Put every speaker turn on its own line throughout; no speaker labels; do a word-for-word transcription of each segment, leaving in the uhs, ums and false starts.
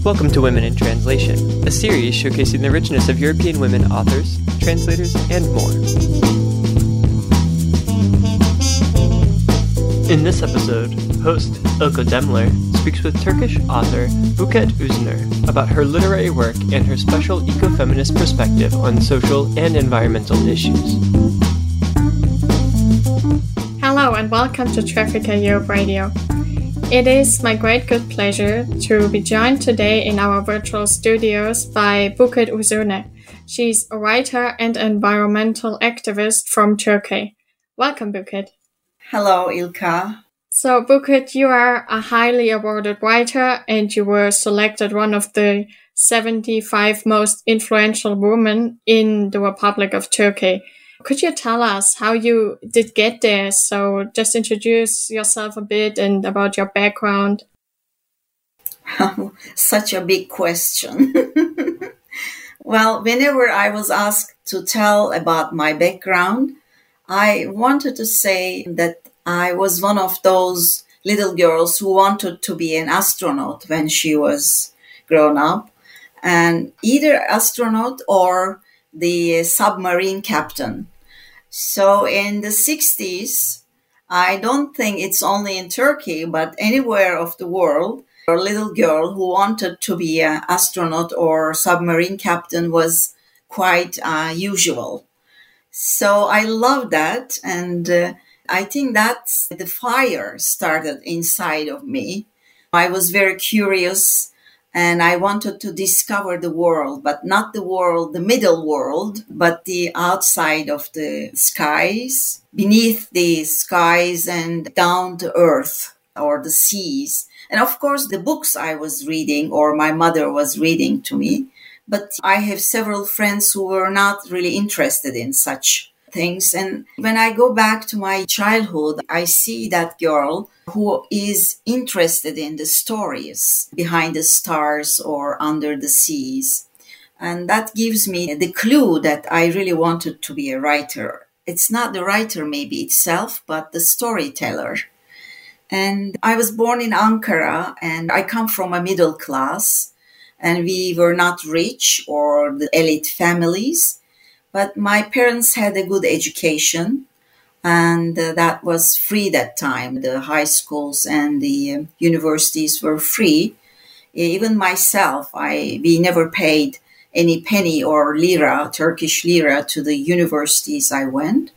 Welcome to Women in Translation, a series showcasing the richness of European women authors, translators, and more. In this episode, host Ilka Demler speaks with Turkish author Buket Uzner about her literary work and her special ecofeminist perspective on social and environmental issues.
Hello and welcome to Traffica Europe Radio. It is my great good pleasure to be joined today in our virtual studios by Buket Uzner. She's a writer and environmental activist from Turkey. Welcome, Buket.
Hello, Ilka.
So, Buket, you are a highly awarded writer and you were selected one of the seventy-five most influential women in the Republic of Turkey. Could you tell us how you did get there? So just introduce yourself a bit and about your background.
Such a big question. Well, whenever I was asked to tell about my background, I wanted to say that I was one of those little girls who wanted to be an astronaut when she was grown up, and either astronaut or the submarine captain. So in the sixties, I don't think it's only in Turkey, but anywhere of the world, a little girl who wanted to be an astronaut or submarine captain was quite uh, usual. So I love that. And uh, I think that's the fire started inside of me. I was very curious. And I wanted to discover the world, but not the world, the middle world, but the outside of the skies, beneath the skies and down to earth or the seas. And of course, the books I was reading or my mother was reading to me. But I have several friends who were not really interested in such things. And when I go back to my childhood, I see that girl who is interested in the stories behind the stars or under the seas. And that gives me the clue that I really wanted to be a writer. It's not the writer maybe itself, but the storyteller. And I was born in Ankara and I come from a middle class and we were not rich or the elite families. But my parents had a good education, and uh, that was free that time. The high schools and the uh, universities were free. Even myself, I we never paid any penny or lira, Turkish lira, to the universities I went.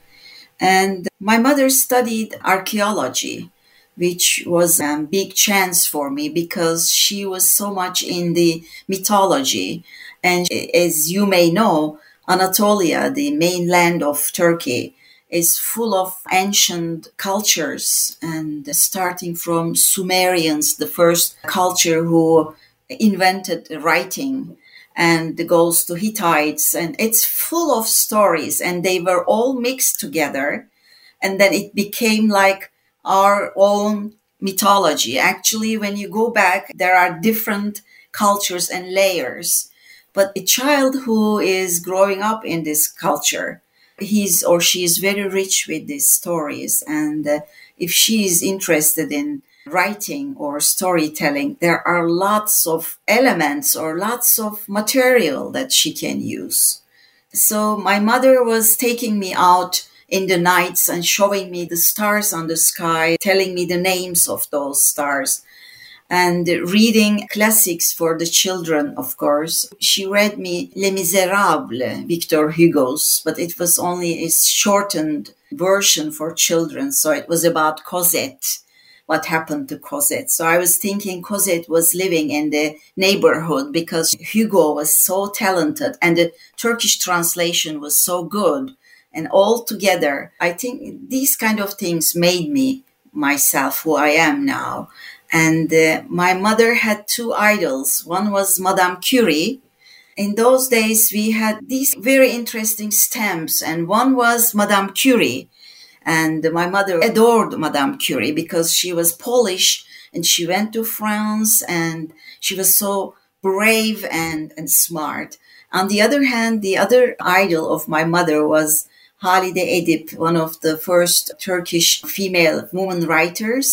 And my mother studied archaeology, which was a big chance for me because she was so much in the mythology. And as you may know, Anatolia, the mainland of Turkey, is full of ancient cultures, and starting from Sumerians, the first culture who invented writing, and goes to Hittites, and it's full of stories, and they were all mixed together, and then it became like our own mythology. Actually, when you go back, there are different cultures and layers. But a child who is growing up in this culture, he's or she is very rich with these stories. And uh, if she is interested in writing or storytelling, there are lots of elements or lots of material that she can use. So my mother was taking me out in the nights and showing me the stars on the sky, telling me the names of those stars. And reading classics for the children, of course. She read me Les Miserables, Victor Hugo's, but it was only a shortened version for children. So it was about Cosette, what happened to Cosette. So I was thinking Cosette was living in the neighborhood because Hugo was so talented and the Turkish translation was so good. And all together, I think these kind of things made me myself who I am now. And uh, my mother had two idols. One was Madame Curie. In those days, we had these very interesting stamps, and one was Madame Curie. And my mother adored Madame Curie because she was Polish and she went to France and she was so brave and, and smart. On the other hand, the other idol of my mother was Halide Edip, one of the first Turkish female women writers.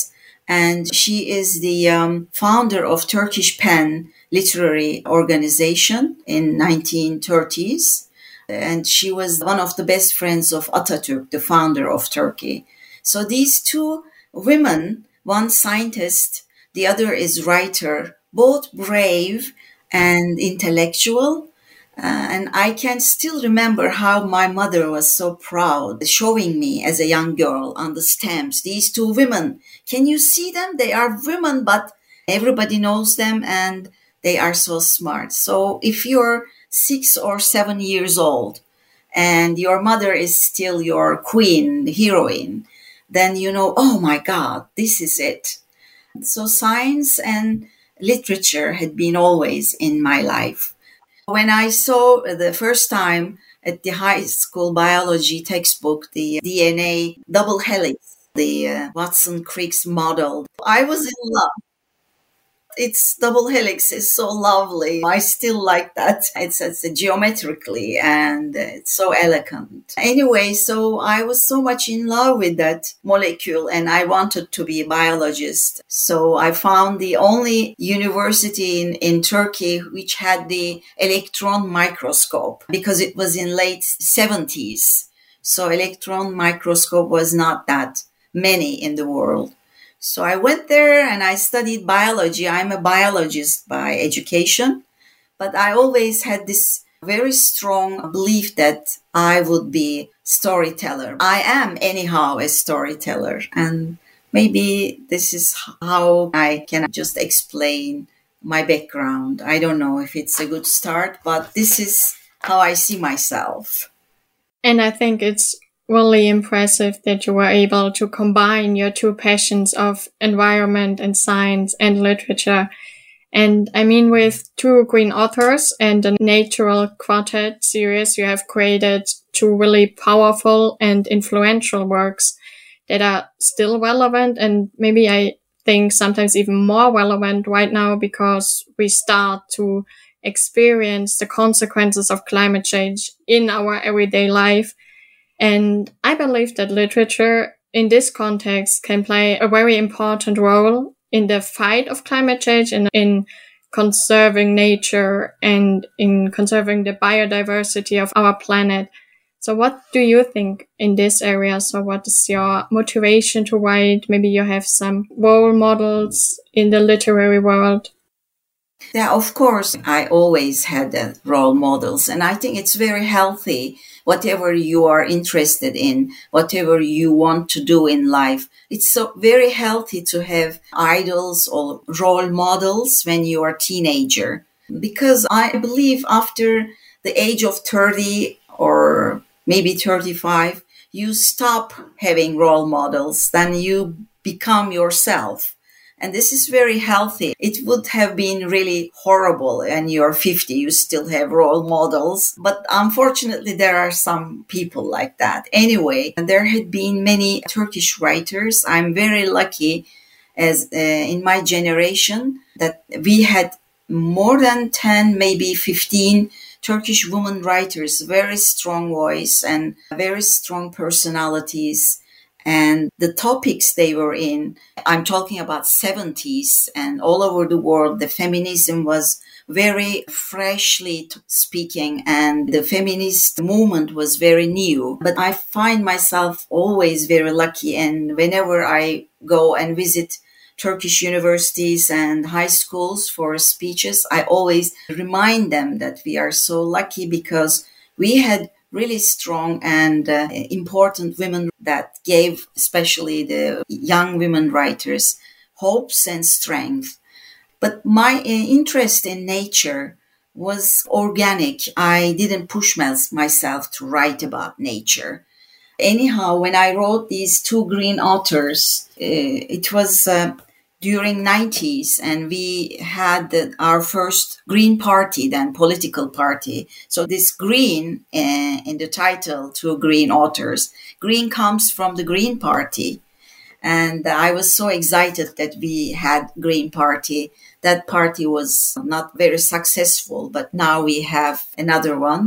And she is the um, founder of Turkish Pen Literary Organization in nineteen thirties. And she was one of the best friends of Atatürk, the founder of Turkey. So these two women, one scientist, the other is writer, both brave and intellectual. Uh, and I can still remember how my mother was so proud, showing me as a young girl on the stamps, these two women. Can you see them? They are women, but everybody knows them and they are so smart. So if you're six or seven years old and your mother is still your queen, heroine, then you know, oh my God, this is it. So science and literature had been always in my life. When I saw the first time at the high school biology textbook, the D N A double helix, the uh, Watson-Crick model, I was in love. Its double helix is so lovely. I still like that. It's, it's geometrically and it's so elegant. Anyway, so I was so much in love with that molecule and I wanted to be a biologist. So I found the only university in, in Turkey which had the electron microscope because it was in late seventies. So electron microscope was not that many in the world. So I went there and I studied biology. I'm a biologist by education, but I always had this very strong belief that I would be storyteller. I am anyhow a storyteller, and maybe this is how I can just explain my background. I don't know if it's a good start, but this is how I see myself.
And I think it's really impressive that you were able to combine your two passions of environment and science and literature. And I mean, with two Green Authors and the Natural Quartet series, you have created two really powerful and influential works that are still relevant and maybe I think sometimes even more relevant right now because we start to experience the consequences of climate change in our everyday life. And I believe that literature in this context can play a very important role in the fight of climate change and in conserving nature and in conserving the biodiversity of our planet. So what do you think in this area? So what is your motivation to write? Maybe you have some role models in the literary world.
Yeah, of course, I always had uh, role models, and I think it's very healthy. Whatever you are interested in, whatever you want to do in life, it's so very healthy to have idols or role models when you are a teenager. Because I believe after the age of thirty or maybe thirty-five, you stop having role models, then you become yourself. And this is very healthy. It would have been really horrible when you're fifty, you still have role models. But unfortunately, there are some people like that. Anyway, there had been many Turkish writers. I'm very lucky as uh, in my generation that we had more than ten, maybe fifteen Turkish women writers, very strong voice and very strong personalities. And the topics they were in, I'm talking about seventies and all over the world, the feminism was very freshly speaking and the feminist movement was very new. But I find myself always very lucky, and whenever I go and visit Turkish universities and high schools for speeches, I always remind them that we are so lucky because we had really strong and uh, important women that gave especially the young women writers hopes and strength. But my uh, interest in nature was organic. I didn't push myself to write about nature. Anyhow, when I wrote these two Green Authors, uh, it was uh, during nineties, and we had the, our first Green Party, then political party. So this green uh, in the title, two Green Authors, green comes from the Green Party. And I was so excited that we had Green Party. That party was not very successful, but now we have another one.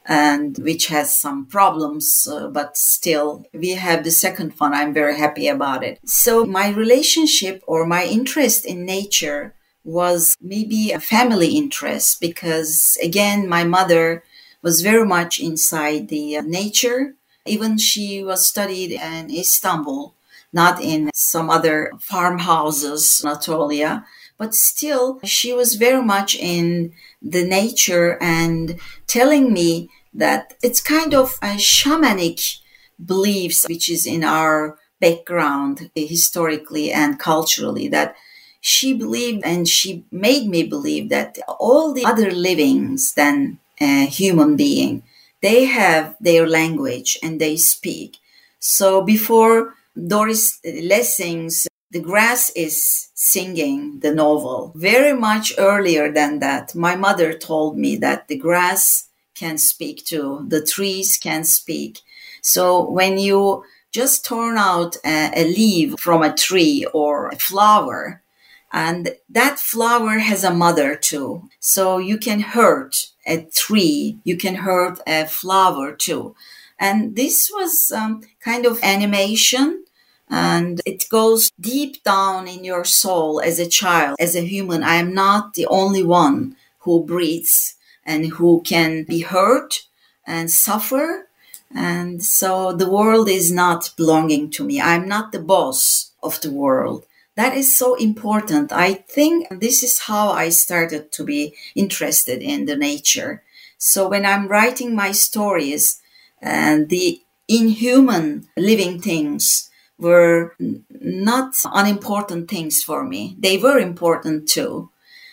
and which has some problems, uh, but still we have the second one. I'm very happy about it. So my relationship or my interest in nature was maybe a family interest, because again, my mother was very much inside the uh, nature. Even she was studied in Istanbul, not in some other farmhouses in Anatolia, but still she was very much in the nature and telling me that it's kind of a shamanic beliefs which is in our background historically and culturally, that she believed, and she made me believe, that all the other livings than a human being, they have their language and they speak. So before Doris Lessing's The Grass is Singing, the novel, very much earlier than that, my mother told me that the grass can speak too, the trees can speak. So when you just turn out a, a leaf from a tree or a flower, and that flower has a mother too. So you can hurt a tree, you can hurt a flower too. And this was um, kind of animation, and it goes deep down in your soul as a child, as a human. I am not the only one who breathes and who can be hurt and suffer. And so the world is not belonging to me. I'm not the boss of the world. That is so important. I think this is how I started to be interested in the nature. So when I'm writing my stories, and the inhuman living things were not unimportant things for me. They were important too.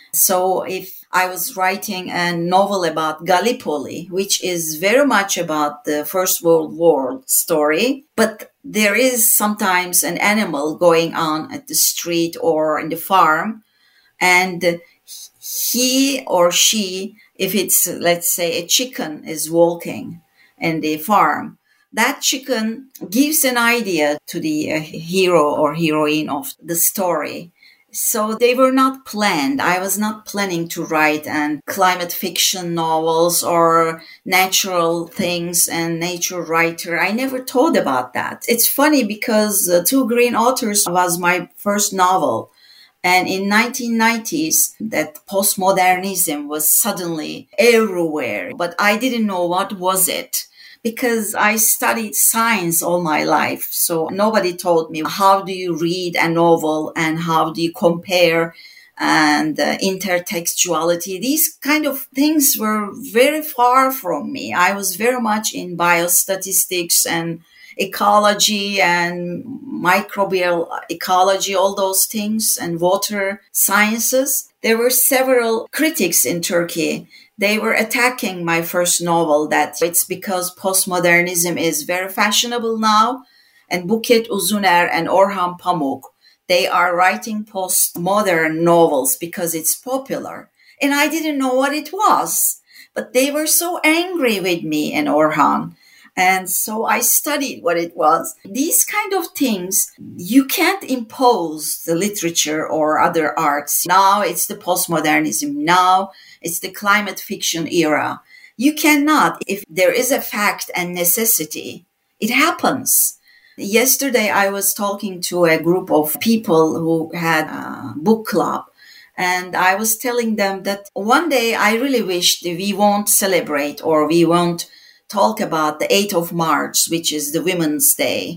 So if I was writing a novel about Gallipoli, which is very much about the First World War story, but there is sometimes an animal going on at the street or in the farm, and he or she, if it's, let's say, a chicken is walking in the farm, that chicken gives an idea to the uh, hero or heroine of the story. So they were not planned. I was not planning to write an climate fiction novels or natural things and nature writer. I never thought about that. It's funny because uh, Two Green Authors was my first novel. And in nineteen nineties, that postmodernism was suddenly everywhere. But I didn't know what was it, because I studied science all my life. So nobody taught me how do you read a novel and how do you compare and uh, intertextuality. These kind of things were very far from me. I was very much in biostatistics and ecology and microbial ecology, all those things, and water sciences. There were several critics in Turkey. They were attacking my first novel, that it's because postmodernism is very fashionable now, and Buket Uzuner and Orhan Pamuk, they are writing postmodern novels because it's popular. And I didn't know what it was, but they were so angry with me and Orhan. And so I studied what it was. These kind of things, you can't impose the literature or other arts. Now it's the postmodernism. Now it's the climate fiction era. You cannot. If there is a fact and necessity, it happens. Yesterday, I was talking to a group of people who had a book club. And I was telling them that one day I really wished we won't celebrate or we won't talk about the eighth of March, which is the Women's Day.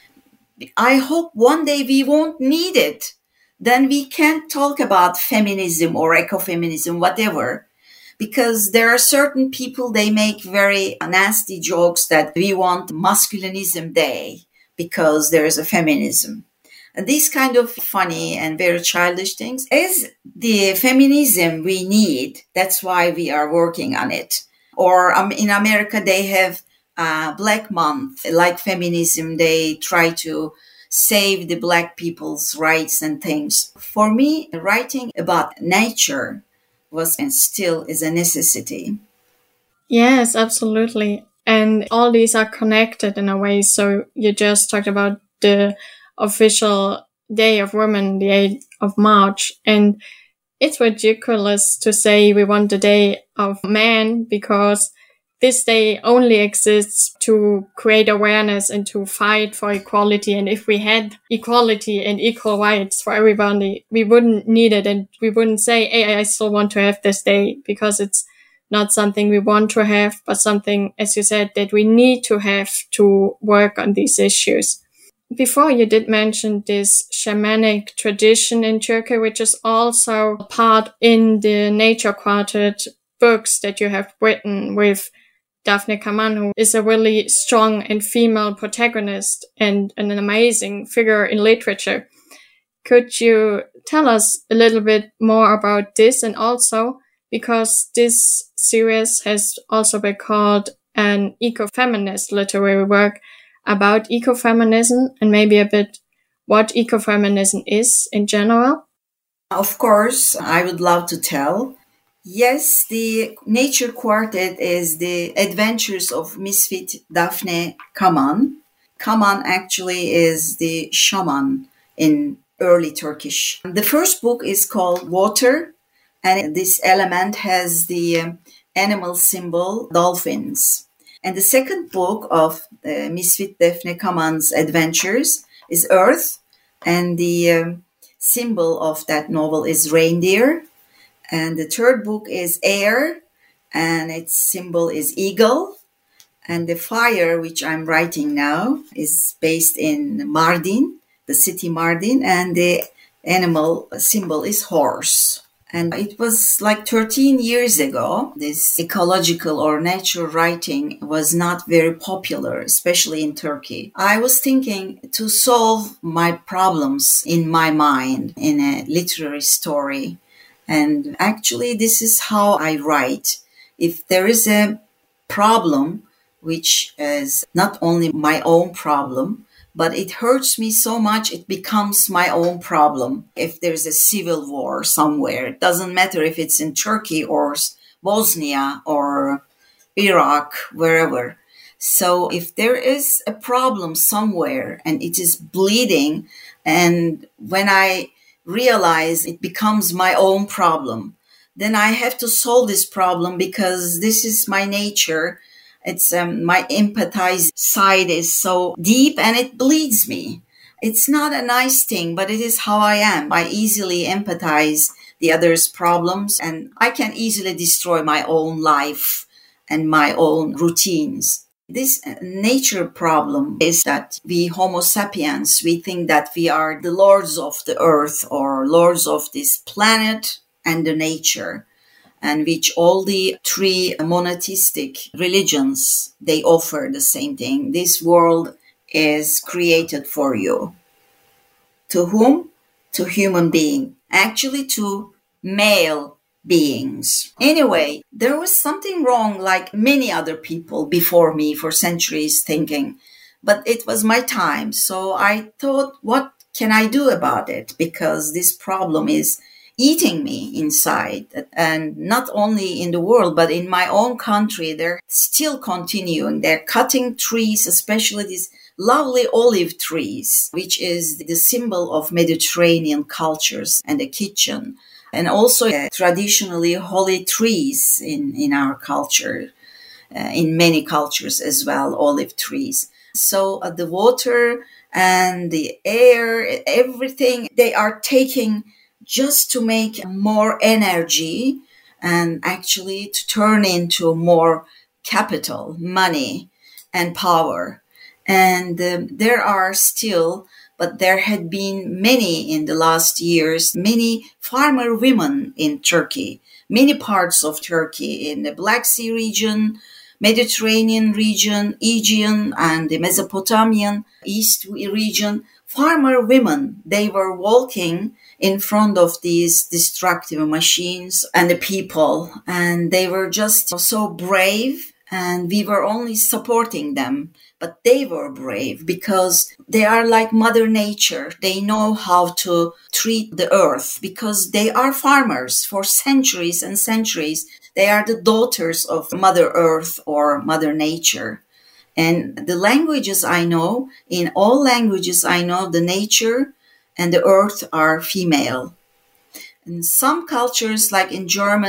I hope one day we won't need it. Then we can't talk about feminism or ecofeminism, whatever. Because there are certain people, they make very nasty jokes that we want masculinism day because there is a feminism. And these kind of funny and very childish things is the feminism we need. That's why we are working on it. Or um, in America, they have uh, Black Month, like feminism. They try to save the Black people's rights and things. For me, writing about nature was and still is a necessity.
Yes, absolutely. And all these are connected in a way. So you just talked about the official Day of Women, the eighth of March. And it's ridiculous to say we want the Day of Man because this day only exists to create awareness and to fight for equality. And if we had equality and equal rights for everybody, we wouldn't need it. And we wouldn't say, hey, I still want to have this day, because it's not something we want to have, but something, as you said, that we need to have to work on these issues. Before, you did mention this shamanic tradition in Turkey, which is also part in the Nature Quartet books that you have written with Daphne Kaman, who is a really strong and female protagonist and an amazing figure in literature. Could you tell us a little bit more about this? And also, because this series has also been called an ecofeminist literary work about ecofeminism, and maybe a bit what ecofeminism is in general.
Of course, I would love to tell. Yes, the Nature Quartet is the adventures of misfit Daphne Kaman. Kaman actually is the shaman in early Turkish. The first book is called Water, and this element has the animal symbol dolphins. And the second book of uh, misfit Daphne Kaman's adventures is Earth, and the um, symbol of that novel is reindeer. And the third book is Air, and its symbol is eagle. And the Fire, which I'm writing now, is based in Mardin, the city Mardin, and the animal symbol is horse. And it was like thirteen years ago, this ecological or nature writing was not very popular, especially in Turkey. I was thinking to solve my problems in my mind in a literary story. And actually, this is how I write. If there is a problem, which is not only my own problem, but it hurts me so much, it becomes my own problem. If there's a civil war somewhere, it doesn't matter if it's in Turkey or Bosnia or Iraq, wherever. So if there is a problem somewhere and it is bleeding, and when I realize it becomes my own problem, then I have to solve this problem, because this is my nature. It's um, my empathized side is so deep and it bleeds me. It's not a nice thing, but it is how I am. I easily empathize the other's problems, and I can easily destroy my own life and my own routines. This nature problem is that we Homo sapiens, we think that we are the lords of the earth or lords of this planet and the nature, and which all the three monotheistic religions, they offer the same thing. This world is created for you. To whom? To human being. Actually, to male beings. Anyway, there was something wrong, like many other people before me for centuries thinking, but it was my time. So I thought, what can I do about it? Because this problem is eating me inside. And not only in the world, but in my own country, they're still continuing. They're cutting trees, especially these lovely olive trees, which is the symbol of Mediterranean cultures and the kitchen. And also uh, traditionally holy trees in, in our culture, uh, in many cultures as well, olive trees. So uh, the water and the air, everything, they are taking just to make more energy and actually to turn into more capital, money, and power. And um, there are still, but there had been many in the last years, many farmer women in Turkey, many parts of Turkey, in the Black Sea region, Mediterranean region, Aegean, and the Mesopotamian East region. Farmer women, they were walking in front of these destructive machines and the people, and they were just so brave, and we were only supporting them. But they were brave because they are like Mother Nature. They know how to treat the earth because they are farmers for centuries and centuries. They are the daughters of Mother Earth or Mother Nature. And the languages I know, in all languages I know, the nature and the earth are female. In some cultures, like in German,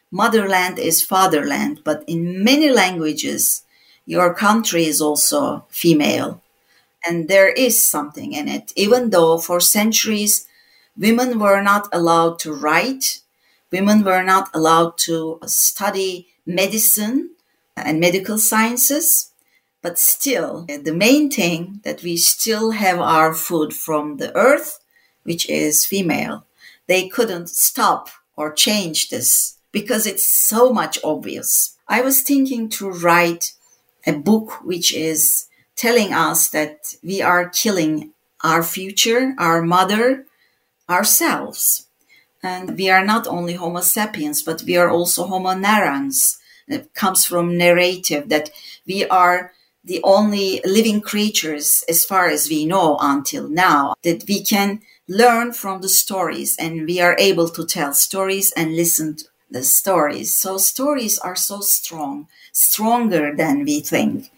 motherland is fatherland, but in many languages, your country is also female. And there is something in it, even though for centuries, women were not allowed to write, women were not allowed to study medicine and medical sciences. But still, the main thing that we still have our food from the earth, which is female. They couldn't stop or change this because it's so much obvious. I was thinking to write a book which is telling us that we are killing our future, our mother, ourselves. And we are not only Homo sapiens, but we are also Homo narrans. It comes from narrative that we are the only living creatures, as far as we know until now, that we can learn from the stories, and we are able to tell stories and listen to the stories. So stories are so strong, stronger than we think.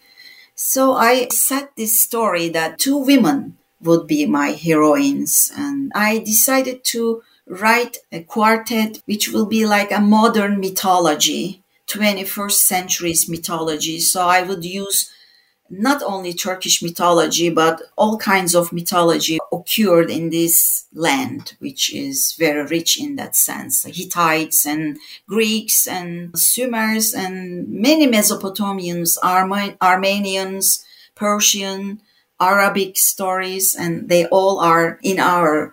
So I set this story that two women would be my heroines, and I decided to write a quartet which will be like a modern mythology, twenty-first century's mythology. So I would use not only Turkish mythology, but all kinds of mythology occurred in this land, which is very rich in that sense. Hittites and Greeks and Sumers and many Mesopotamians, Arma- Armenians, Persian, Arabic stories, and they all are in our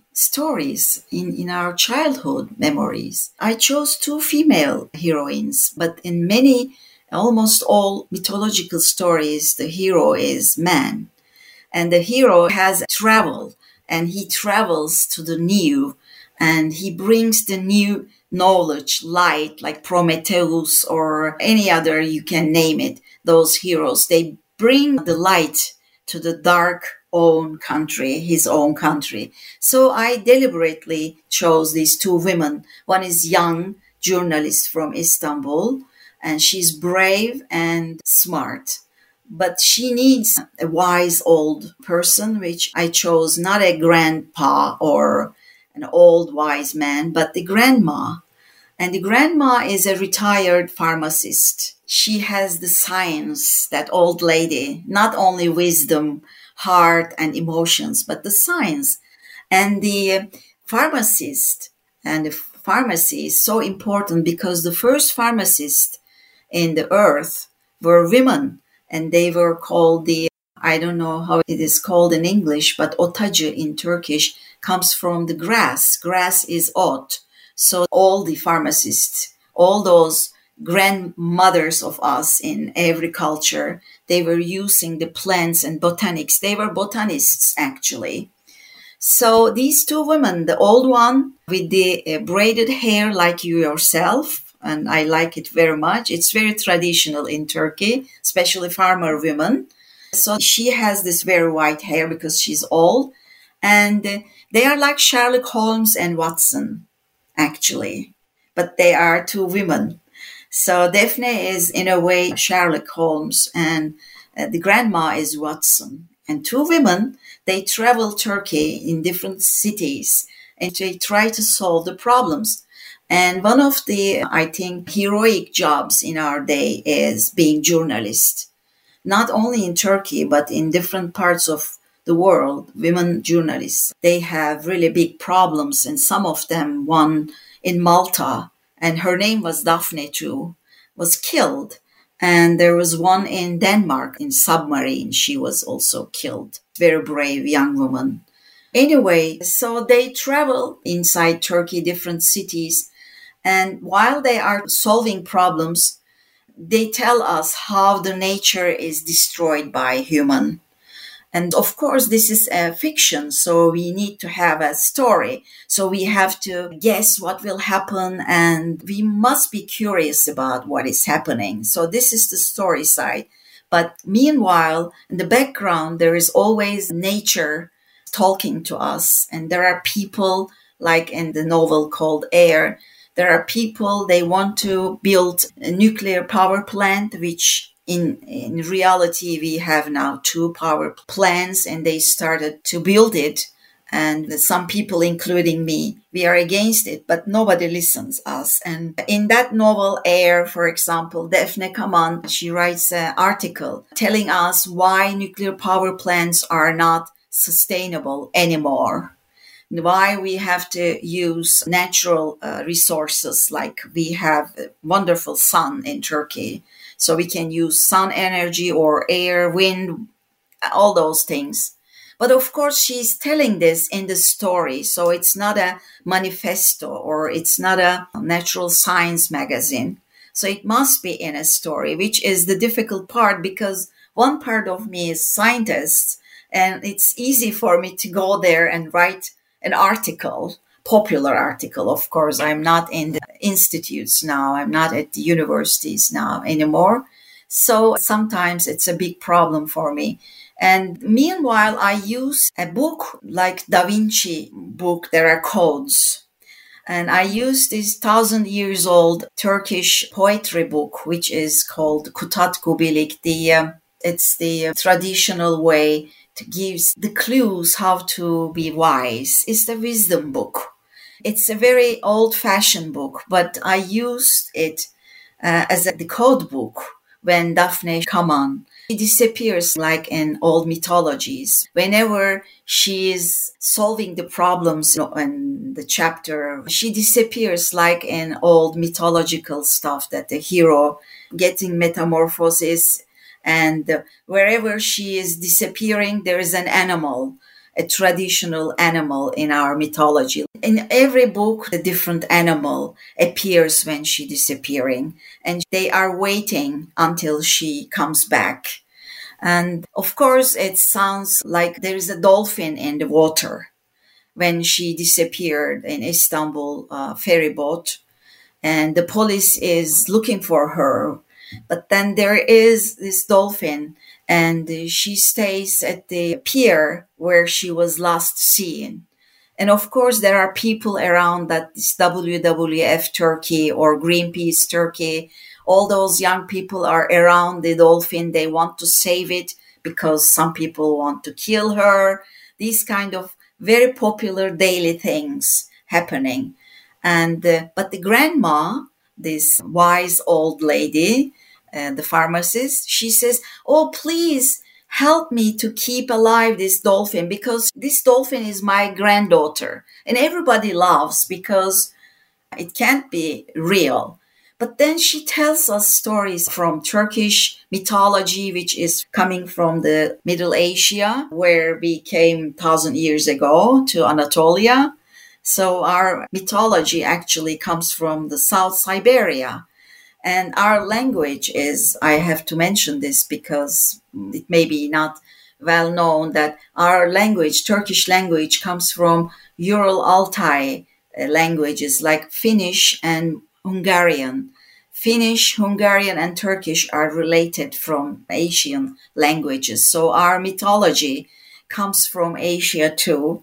stories, in, in our childhood memories. I chose two female heroines, but in many almost all mythological stories, the hero is man. And the hero has traveled, and he travels to the new, and he brings the new knowledge, light, like Prometheus or any other, you can name it, those heroes. They bring the light to the dark own country, his own country. So I deliberately chose these two women. One is young journalist from Istanbul, and she's brave and smart. But she needs a wise old person, which I chose not a grandpa or an old wise man, but the grandma. And the grandma is a retired pharmacist. She has the science, that old lady, not only wisdom, heart, and emotions, but the science. And the pharmacist and the pharmacy is so important because the first pharmacist in the earth were women, and they were called the, I don't know how it is called in English, but otacı in Turkish comes from the grass. Grass is ot. So all the pharmacists, all those grandmothers of us in every culture, they were using the plants and botanics. They were botanists, actually. So these two women, the old one with the uh, braided hair like you yourself, and I like it very much. It's very traditional in Turkey, especially farmer women. So she has this very white hair because she's old. And they are like Sherlock Holmes and Watson, actually. But they are two women. So Daphne is, in a way, Sherlock Holmes, and uh, the grandma is Watson. And two women, they travel Turkey in different cities, and they try to solve the problems. And one of the, I think, heroic jobs in our day is being journalist. Not only in Turkey, but in different parts of the world, women journalists, they have really big problems. And some of them, one in Malta, and her name was Daphne too, was killed. And there was one in Denmark, in submarine. She was also killed. Very brave young woman. Anyway, so they travel inside Turkey, different cities. And while they are solving problems, they tell us how the nature is destroyed by human. And of course, this is a fiction, so we need to have a story. So we have to guess what will happen, and we must be curious about what is happening. So this is the story side. But meanwhile, in the background, there is always nature talking to us. And there are people, like in the novel called Air, there are people, they want to build a nuclear power plant, which in, in reality, we have now two power plants, and they started to build it And some people, including me, we are against it, but nobody listens us. And in that novel Air, for example, Daphne Kaman, she writes an article telling us why nuclear power plants are not sustainable anymore. Why we have to use natural uh, resources, like we have wonderful sun in Turkey. So we can use sun energy or air, wind, all those things. But of course, she's telling this in the story. So it's not a manifesto or it's not a natural science magazine. So it must be in a story, which is the difficult part, because one part of me is scientist, and it's easy for me to go there and write an article, popular article. Of course, I'm not in the institutes now. I'm not at the universities now anymore. So sometimes it's a big problem for me. And meanwhile, I use a book like Da Vinci book. There are codes. And I use this thousand years old Turkish poetry book, which is called Kutat Kubilik. The, uh, it's the uh, traditional way to give the clues how to be wise. It's the wisdom book. It's a very old-fashioned book, but I used it uh, as a, the code book when Daphne Kaman. She disappears like in old mythologies. Whenever she is solving the problems in the chapter, she disappears like in old mythological stuff, that the hero getting metamorphosis, and wherever she is disappearing, there is an animal, a traditional animal in our mythology. In every book, a different animal appears when she's disappearing, and they are waiting until she comes back. And of course, it sounds like there is a dolphin in the water when she disappeared in Istanbul uh, ferry boat, and the police is looking for her. But then there is this dolphin, and she stays at the pier where she was last seen. And of course, there are people around that this W W F Turkey or Greenpeace Turkey, all those young people are around the dolphin. They want to save it because some people want to kill her. These kind of very popular daily things happening. And uh, but the grandma, this wise old lady, uh, the pharmacist, she says, "Oh, please help me to keep alive this dolphin, because this dolphin is my granddaughter." And everybody laughs because it can't be real. But then she tells us stories from Turkish mythology, which is coming from the Middle Asia, where we came thousand years ago to Anatolia. So our mythology actually comes from the South Siberia. And our language is, I have to mention this because it may be not well known, that our language, Turkish language, comes from Ural Altai languages like Finnish and Hungarian. Finnish, Hungarian, and Turkish are related from Asian languages. So our mythology comes from Asia too.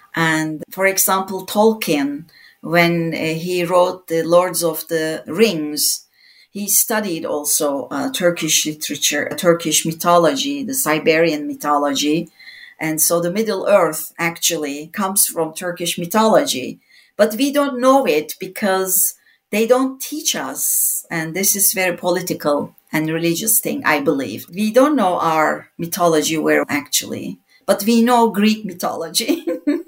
And for example, Tolkien, when uh, he wrote the Lords of the Rings, he studied also uh, Turkish literature, Turkish mythology, the Siberian mythology. And so the Middle Earth actually comes from Turkish mythology. But we don't know it because they don't teach us. And this is very political and religious thing, I believe. We don't know our mythology where actually, but we know Greek mythology.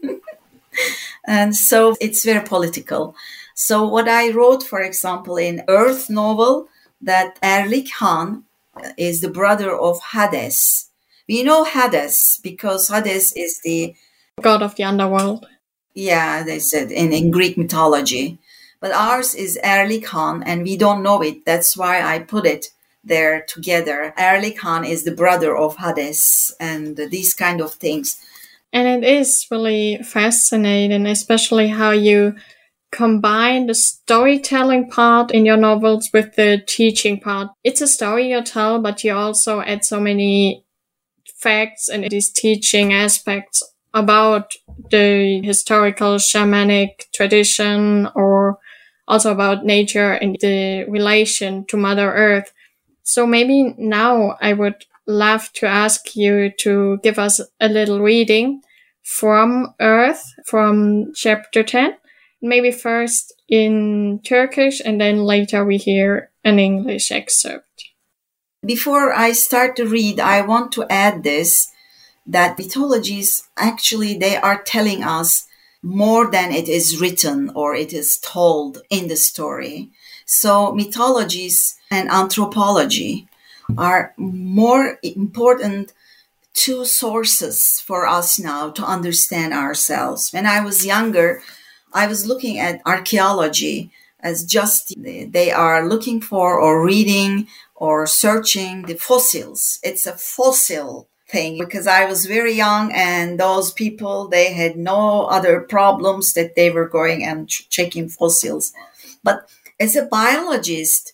And so it's very political. So what I wrote, for example, in Earth novel, that Erlik Han is the brother of Hades. We know Hades because Hades is the
god of the underworld.
Yeah, they said in, in Greek mythology. But ours is Erlik Han, and we don't know it. That's why I put it there together. Erlik Han is the brother of Hades, and these kind of things.
And it is really fascinating, especially how you combine the storytelling part in your novels with the teaching part. It's a story you tell, but you also add so many facts and these teaching aspects about the historical shamanic tradition, or also about nature and the relation to Mother Earth. So maybe now I would love to ask you to give us a little reading From Earth from chapter ten. Maybe first in Turkish and then later we hear an English excerpt.
Before I start to read, I want to add this, that mythologies, actually, they are telling us more than it is written or it is told in the story. So mythologies and anthropology are more important two sources for us now to understand ourselves. When I was younger, I was looking at archaeology as just they are looking for or reading or searching the fossils. It's a fossil thing because I was very young and those people, they had no other problems that they were going and ch- checking fossils. But as a biologist,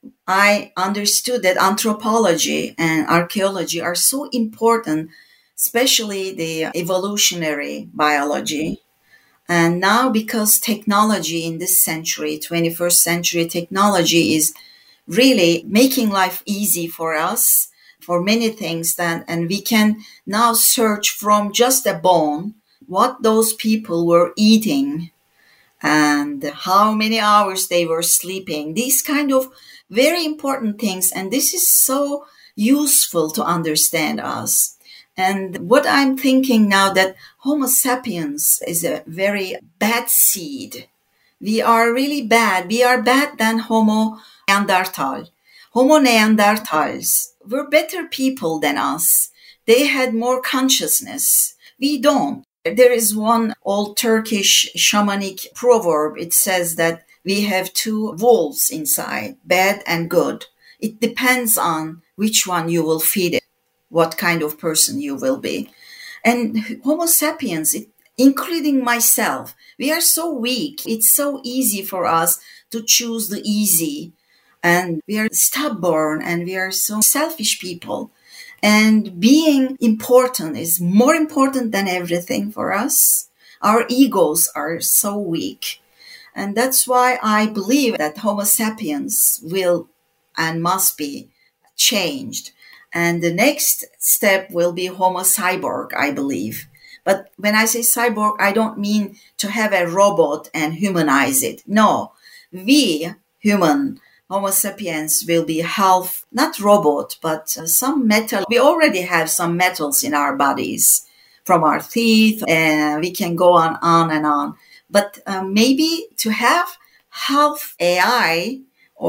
I understood that anthropology and archaeology are so important, especially the evolutionary biology. And now because technology in this century, twenty-first century technology is really making life easy for us for many things, that, and we can now search from just a bone what those people were eating and how many hours they were sleeping. These kind of very important things. And this is so useful to understand us. And what I'm thinking now, that Homo sapiens is a very bad seed. We are really bad. We are bad than Homo Neanderthal. Homo Neanderthals were better people than us. They had more consciousness. We don't. There is one old Turkish shamanic proverb. It says that we have two wolves inside, bad and good. It depends on which one you will feed it, what kind of person you will be. And Homo sapiens, it, including myself, we are so weak. It's so easy for us to choose the easy. And we are stubborn and we are so selfish people. And being important is more important than everything for us. Our egos are so weak. And that's why I believe that Homo sapiens will and must be changed. And the next step will be Homo cyborg, I believe. But when I say cyborg, I don't mean to have a robot and humanize it. No, we human Homo sapiens will be half, not robot, but uh, some metal. We already have some metals in our bodies from our teeth, and we can go on, on and on. But uh, maybe to have half A I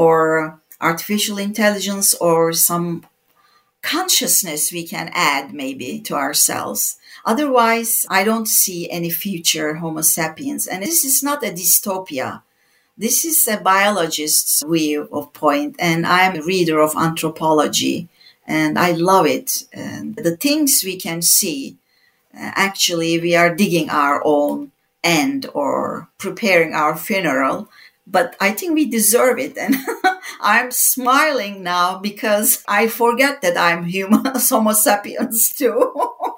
or artificial intelligence or some consciousness we can add maybe to ourselves. Otherwise, I don't see any future Homo sapiens. And this is not a dystopia. This is a biologist's view of point, and I'm a reader of anthropology, and I love it. And the things we can see, uh, actually, we are digging our own end or preparing our funeral, but I think we deserve it. And I'm smiling now because I forget that I'm human, Homo sapiens too.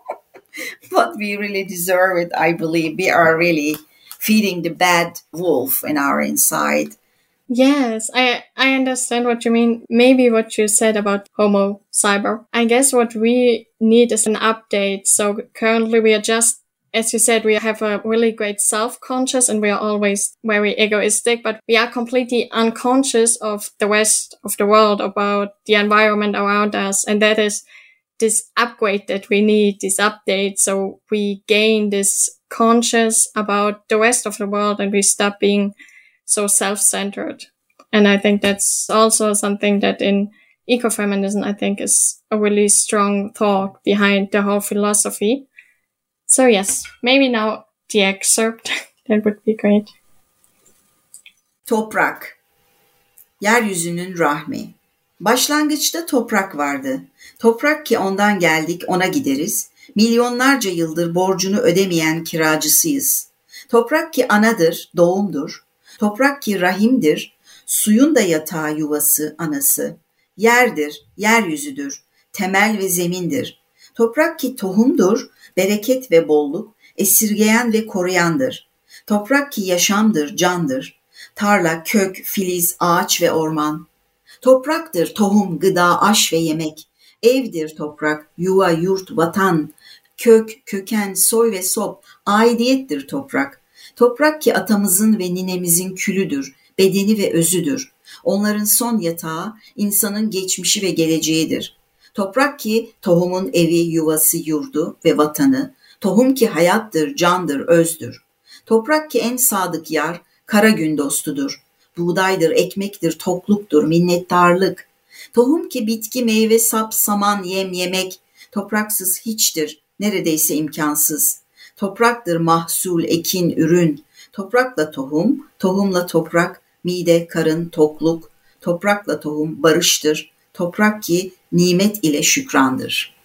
But we really deserve it, I believe. We are really feeding the bad wolf in our inside.
Yes, I I understand what you mean. Maybe what you said about Homo cyber. I guess what we need is an update. So currently we are just, as you said, we have a really great self-conscious and we are always very egoistic, but we are completely unconscious of the rest of the world, about the environment around us. And that is this upgrade that we need, this update. So we gain this conscious about the rest of the world and we stop being so self-centered. And I think that's also something that in ecofeminism, I think is a really strong thought behind the whole philosophy. So yes, maybe now the excerpt, that would be great.
Toprak, yeryüzünün rahmi. Başlangıçta toprak vardı. Toprak ki ondan geldik, ona gideriz. Milyonlarca yıldır borcunu ödemeyen kiracısıyız. Toprak ki anadır, doğumdur. Toprak ki rahimdir, suyun da yatağı yuvası, anası. Yerdir, yeryüzüdür, temel ve zemindir. Toprak ki tohumdur, bereket ve bolluk, esirgeyen ve koruyandır. Toprak ki yaşamdır, candır. Tarla, kök, filiz, ağaç ve orman. Topraktır tohum, gıda, aş ve yemek. Evdir toprak, yuva, yurt, vatan, Kök, köken, soy ve sop aidiyettir toprak. Toprak ki atamızın ve ninemizin külüdür, bedeni ve özüdür. Onların son yatağı insanın geçmişi ve geleceğidir. Toprak ki tohumun evi, yuvası, yurdu ve vatanı. Tohum ki hayattır, candır, özdür. Toprak ki en sadık yar, kara gün dostudur. Buğdaydır, ekmektir, tokluktur, minnettarlık. Tohum ki bitki, meyve, sap, saman, yem, yemek. Topraksız hiçtir, neredeyse imkansız. Topraktır mahsul, ekin, ürün. Toprakla tohum, tohumla toprak, mide, karın, tokluk. Toprakla tohum barıştır. Toprak ki nimet ile şükrandır.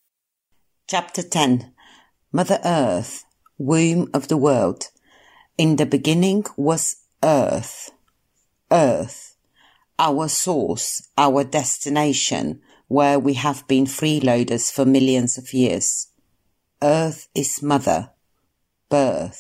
Chapter ten. Mother Earth, Womb of the World. In the beginning was Earth. Earth, our source, our destination, where we have been freeloaders for millions of years. Earth is mother, birth.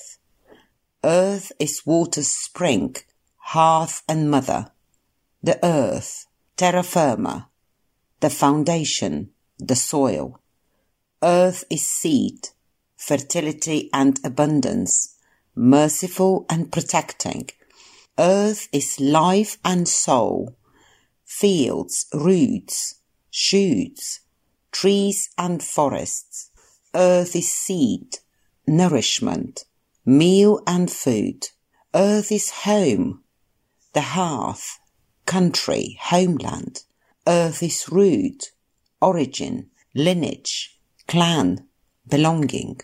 Earth is water's spring, hearth and mother. The earth, terra firma, the foundation, the soil. Earth is seed, fertility and abundance, merciful and protecting. Earth is life and soul, fields, roots, shoots, trees and forests. Earth is seed, nourishment, meal and food. Earth is home, the hearth, country, homeland. Earth is root, origin, lineage, clan, belonging.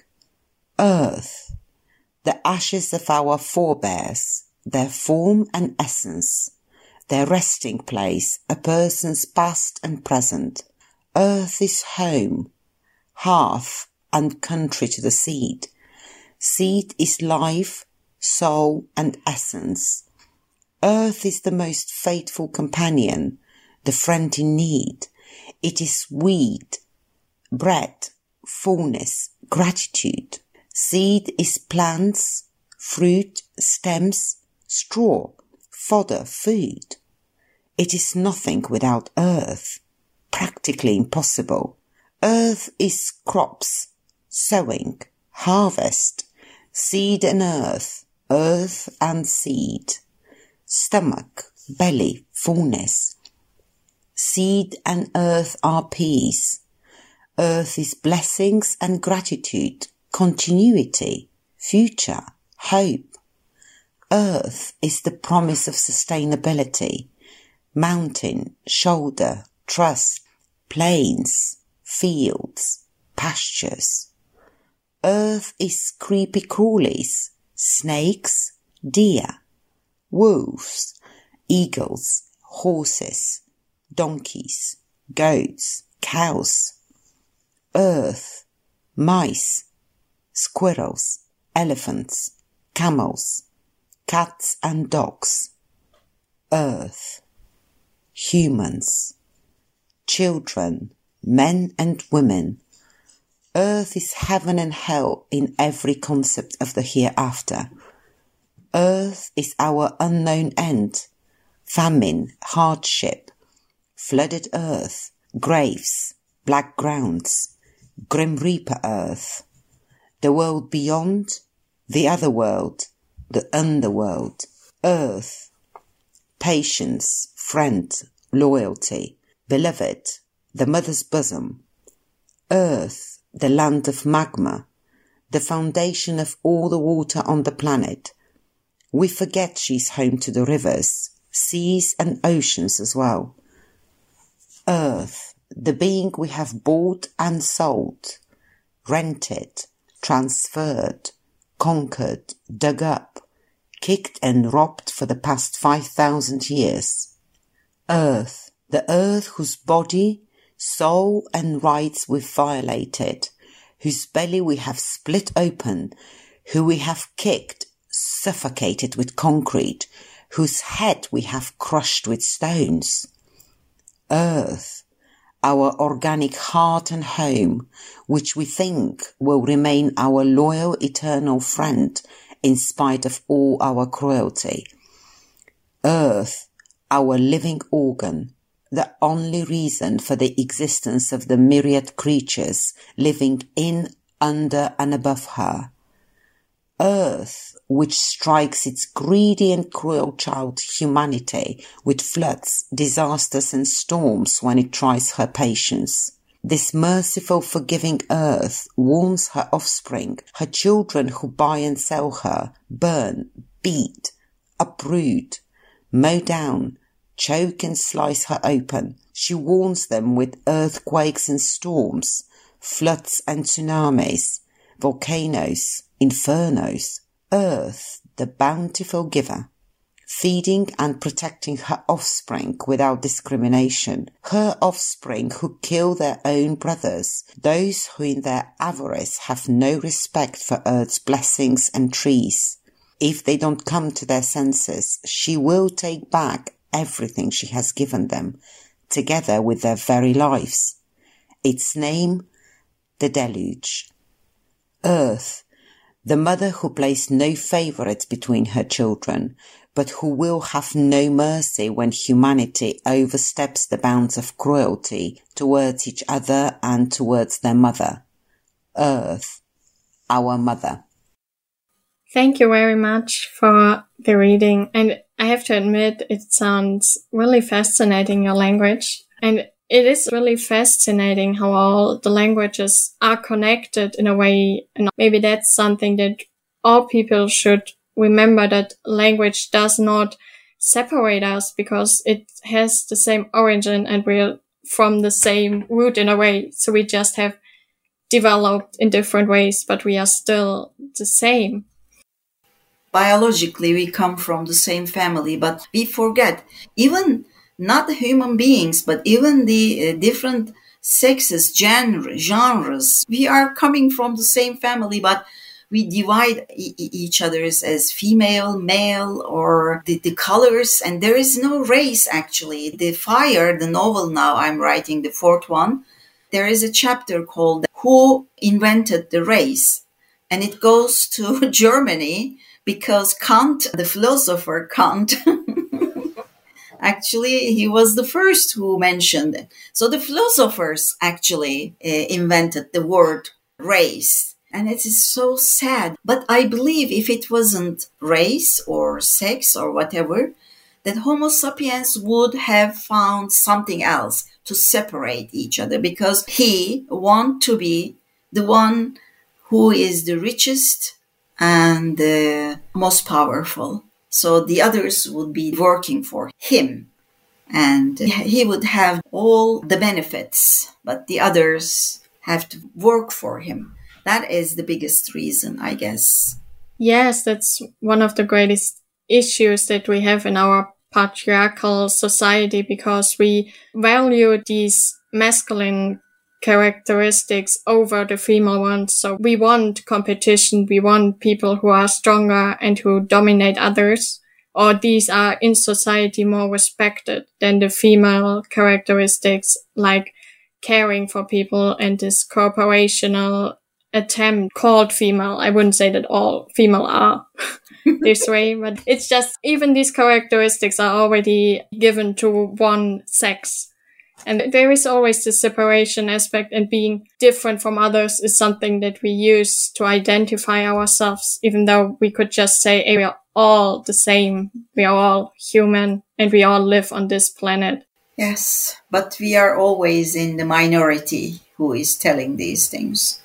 Earth, the ashes of our forebears, their form and essence, their resting place, a person's past and present. Earth is home, hearth and country to the seed. Seed is life, soul and essence. Earth is the most faithful companion, the friend in need. It is weed, bread, fullness, gratitude. Seed is plants, fruit, stems, straw, fodder, food. It is nothing without earth, practically impossible. Earth is crops, sowing, harvest, seed and earth, earth and seed. Stomach, belly, fullness. Seed and earth are peace. Earth is blessings and gratitude, continuity, future, hope. Earth is the promise of sustainability, mountain, shoulder, trust, plains, fields, pastures. Earth is creepy crawlies, snakes, deer, wolves, eagles, horses, donkeys, goats, cows. Earth, mice, squirrels, elephants, camels, cats and dogs. Earth, humans, children, men and women. Earth is heaven and hell in every concept of the hereafter. Earth is our unknown end, famine, hardship, flooded earth, graves, black grounds, grim reaper earth, the world beyond, the other world, the underworld. Earth, patience, friend, loyalty, beloved, the mother's bosom. Earth, the land of magma, the foundation of all the water on the planet. We forget she's home to the rivers, seas and oceans as well. Earth, the being we have bought and sold, rented, transferred, conquered, dug up, kicked and robbed for the past five thousand years. Earth, the earth whose body, soul and rights we've violated, whose belly we have split open, who we have kicked, suffocated with concrete, whose head we have crushed with stones. Earth, our organic heart and home, which we think will remain our loyal eternal friend in spite of all our cruelty. Earth, our living organ, the only reason for the existence of the myriad creatures living in under and above her. Earth, which strikes its greedy and cruel child humanity with floods, disasters and storms when it tries her patience. This merciful, forgiving earth warms her offspring, her children who buy and sell her, burn, beat, uproot, mow down, choke and slice her open. She warns them with earthquakes and storms, floods and tsunamis, volcanoes, infernos. Earth, the bountiful giver, feeding and protecting her offspring without discrimination, her offspring who kill their own brothers, those who in their avarice have no respect for earth's blessings and trees. If they don't come to their senses, she will take back everything she has given them, together with their very lives. Its name, the deluge. Earth, the mother who plays no favourites between her children, but who will have no mercy when humanity oversteps the bounds of cruelty towards each other and towards their mother. Earth, our mother.
Thank you very much for the reading. And I have to admit, it sounds really fascinating, your language. And it is really fascinating how all the languages are connected in a way. And maybe that's something that all people should remember, that language does not separate us because it has the same origin and we're from the same root in a way. So we just have developed in different ways, but we are still the same.
Biologically, we come from the same family, but we forget, even not the human beings, but even the uh, different sexes, genre, genres, we are coming from the same family, but we divide e- each other as female, male, or the, the colors, and there is no race, actually. The Fire, the novel now I'm writing, the fourth one, there is a chapter called Who Invented the Race? And it goes to Germany, because Kant, the philosopher Kant, actually, he was the first who mentioned it. So the philosophers actually uh, invented the word race. And it is so sad. But I believe if it wasn't race or sex or whatever, that Homo sapiens would have found something else to separate each other, because he wants to be the one who is the richest and the most powerful. So the others would be working for him, and he would have all the benefits, but the others have to work for him. That is the biggest reason, I guess.
Yes, that's one of the greatest issues that we have in our patriarchal society, because we value these masculine characteristics over the female ones. So we want competition, we want people who are stronger and who dominate others, or these are in society more respected than the female characteristics, like caring for people and this corporational attempt called female. I wouldn't say that all female are this way, but it's just even these characteristics are already given to one sex. And there is always the separation aspect, and being different from others is something that we use to identify ourselves, even though we could just say, hey, we are all the same. We are all human and we all live on this planet.
Yes, but we are always in the minority who is telling these things.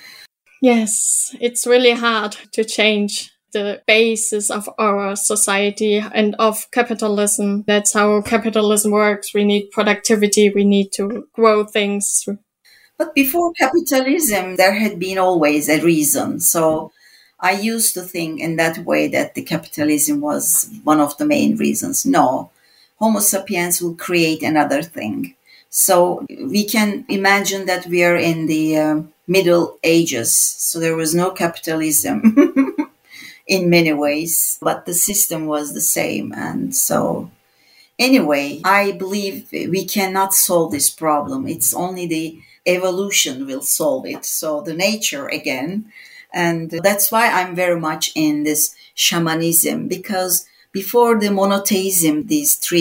Yes, it's really hard to change the basis of our society and of capitalism. That's how capitalism works. We need productivity. We need to grow things.
But before capitalism, there had been always a reason. So I used to think in that way that the capitalism was one of the main reasons. No, Homo sapiens will create another thing. So we can imagine that we are in the uh, Middle Ages. So there was no capitalism. In many ways, but the system was the same. And so anyway, I believe we cannot solve this problem. It's only the evolution will solve it. So the nature again. And that's why I'm very much in this shamanism, because before the monotheism, these three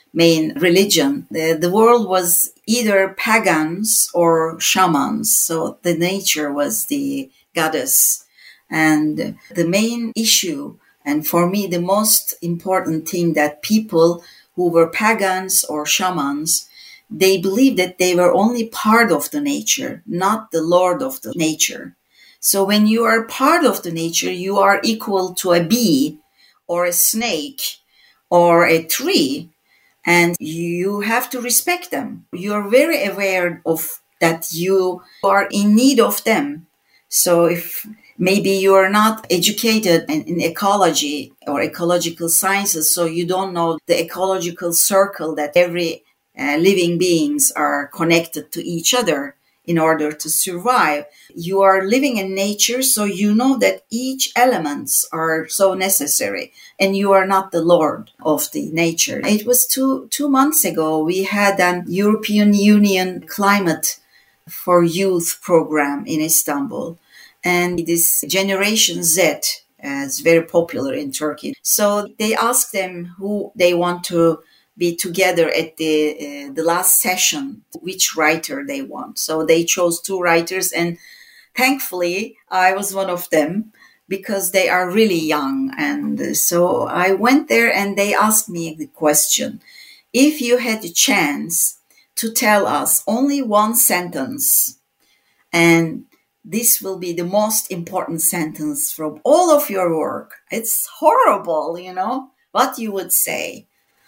main religion. The, the world was either pagans or shamans. So the nature was the goddess. And the main issue, and for me, the most important thing, that people who were pagans or shamans, they believed that they were only part of the nature, not the lord of the nature. So when you are part of the nature, you are equal to a bee or a snake or a tree, and you have to respect them. You're very aware of that you are in need of them. So if maybe you are not educated in, in ecology or ecological sciences, so you don't know the ecological circle that every uh, living beings are connected to each other in order to survive. You are living in nature, so you know that each elements are so necessary, and you are not the lord of the nature. It was two two months ago, we had an European Union Climate for Youth program in Istanbul. And this Generation Z is very popular in Turkey. So they asked them who they want to be together at the uh, the last session, which writer they want. So they chose two writers, and thankfully I was one of them because they are really young. And so I went there and they asked me the question, if you had the chance to tell us only one sentence, and this will be the most important sentence from all of your work. It's horrible, you know, what you would say.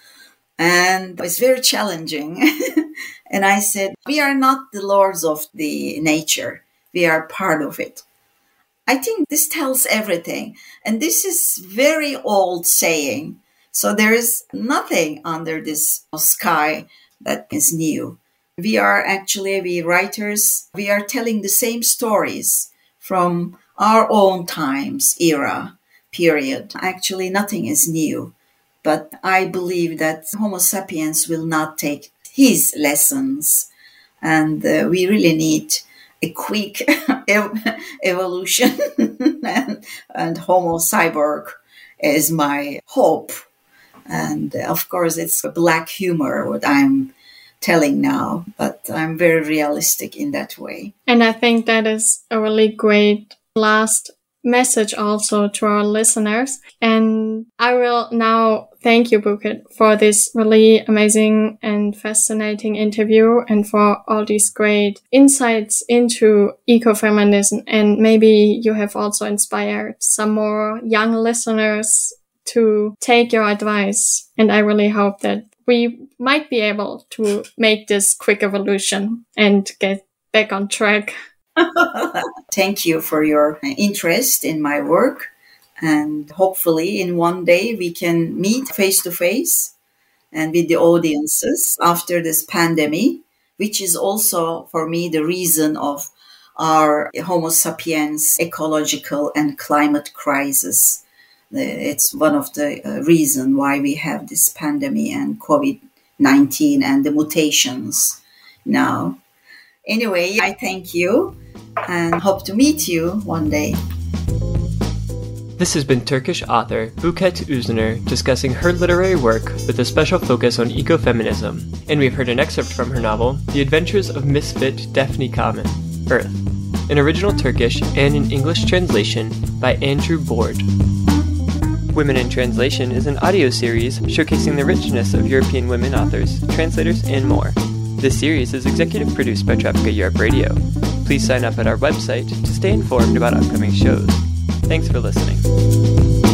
And it's very challenging. And I said, we are not the lords of the nature. We are part of it. I think this tells everything. And this is very old saying. So there is nothing under this sky that is new. We are actually, we writers, we are telling the same stories from our own times, era, period. Actually, nothing is new. But I believe that Homo sapiens will not take his lessons. And uh, we really need a quick ev- evolution. and, and Homo cyborg is my hope. And uh, of course, it's black humor, what I'm telling now, but I'm very realistic in that way.
And I think that is a really great last message also to our listeners. And I will now thank you, Buket, for this really amazing and fascinating interview and for all these great insights into ecofeminism. And maybe you have also inspired some more young listeners to take your advice. And I really hope that we might be able to make this quick evolution and get back on track.
Thank you for your interest in my work. And hopefully in one day we can meet face to face and with the audiences after this pandemic, which is also for me the reason of our Homo sapiens ecological and climate crisis. It's one of the uh, reasons why we have this pandemic and covid nineteen and the mutations now. Anyway, I thank you and hope to meet you one day.
This has been Turkish author Buket Üzner discussing her literary work with a special focus on ecofeminism, and we've heard an excerpt from her novel, The Adventures of Misfit Daphne Kamen, Earth, in original Turkish and in English translation by Andrew Board. Women in Translation is an audio series showcasing the richness of European women authors, translators, and more. This series is executive produced by Tropica Europe Radio. Please sign up at our website to stay informed about upcoming shows. Thanks for listening.